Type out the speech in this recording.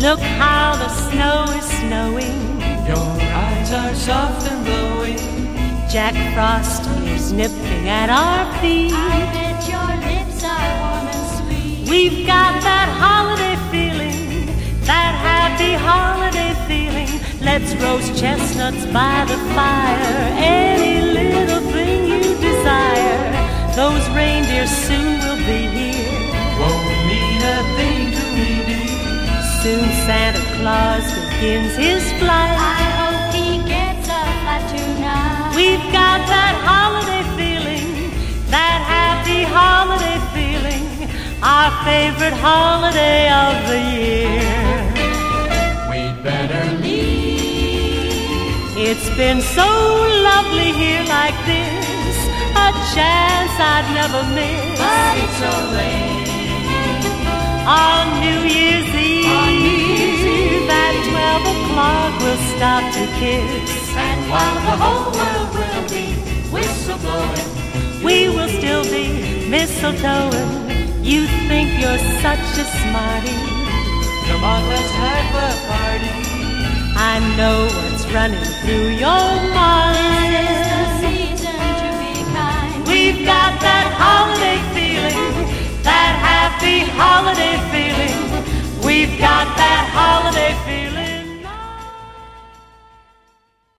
Look how the snow is snowing. Your eyes are soft and glowing. Jack Frost is nipping at our feet. I bet your lips are warm and sweet. We've got that holiday feeling, that happy holiday feeling. Let's roast chestnuts by the fire, any little thing you desire. Those reindeer soon will be here. Won't mean a thing to me, dear. Soon Santa Claus begins his flight. I hope he gets a flight tonight. We've got that holiday feeling, that happy holiday feeling, our favorite holiday of the year. We'd better leave. It's been so lovely here like this, a chance I'd never miss. But it's so late. On New Year's Eve, at 12 o'clock we'll stop to kiss. And while the whole world will be whistleblowing, We will still be mistletoeing. You think you're such a smarty. Come on, let's have a party. I know what's running through your this mind. is the season to be kind. We've got that holiday feeling, that happy holiday feeling. We've got